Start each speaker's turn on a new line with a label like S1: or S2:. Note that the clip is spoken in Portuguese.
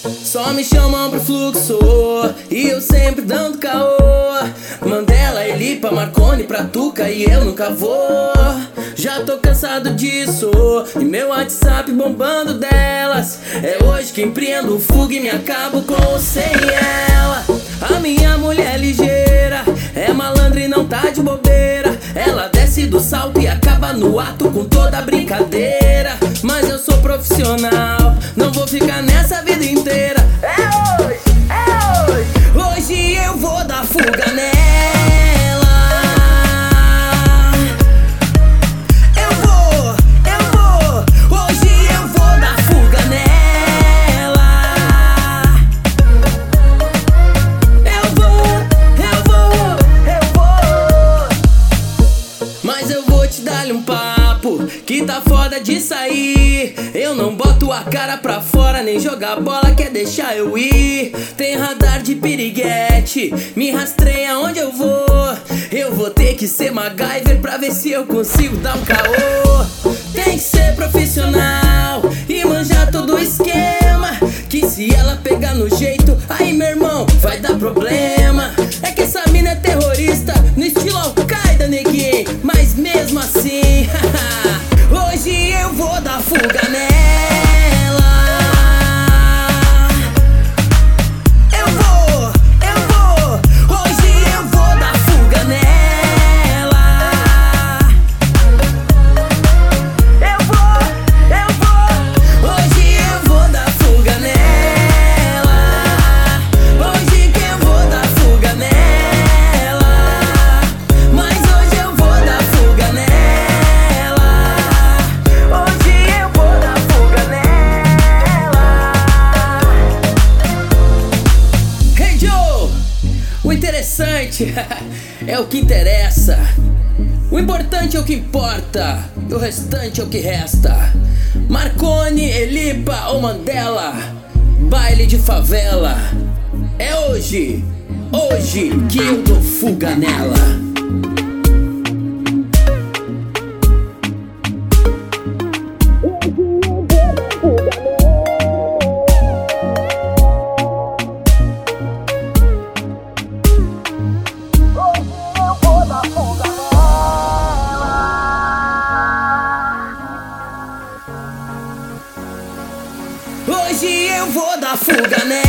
S1: Só me chamam pro fluxo e eu sempre dando caô. Mandela, Elipa, Marconi, pra Tuca e eu nunca vou. Já tô cansado disso e meu WhatsApp bombando delas. É hoje que empreendo o fuga e me acabo com ou sem ela. A minha mulher ligeira é malandra e não tá de bobeira. Ela desce do salto e acaba no ato com toda a brincadeira. Mas eu sou profissional, não vou ficar nessa vida inteira. É hoje, é hoje. Hoje eu vou dar fuga nela. Eu vou. Hoje eu vou dar fuga nela. Eu vou. Mas eu vou te dar um papo que tá foda de sair. Eu não boto a cara pra fora, nem jogar bola, quer deixar eu ir. Tem radar de piriguete, me rastreia onde eu vou. Eu vou ter que ser MacGyver pra ver se eu consigo dar um caô. Tem que ser profissional e manjar todo o esquema, que se ela pegar no jeito, aí meu irmão, vai dar problema. É que essa mina é terrorista, no estilo Al-Qaeda, neguinho. Mas mesmo assim, hoje eu vou dar fuga nela. Eu vou. Hoje eu vou dar fuga nela. Eu vou. Hoje eu vou dar fuga nela. Hoje que eu vou dar fuga nela. Mas hoje eu vou dar fuga nela. Hoje eu vou dar fuga nela. Hey Joe, o interessante é o que interessa. O importante é o que importa e o restante é o que resta. Marconi, Elipa ou Mandela, baile de favela. É hoje que eu dou fuga nela. Hoje eu vou dar fuga nela.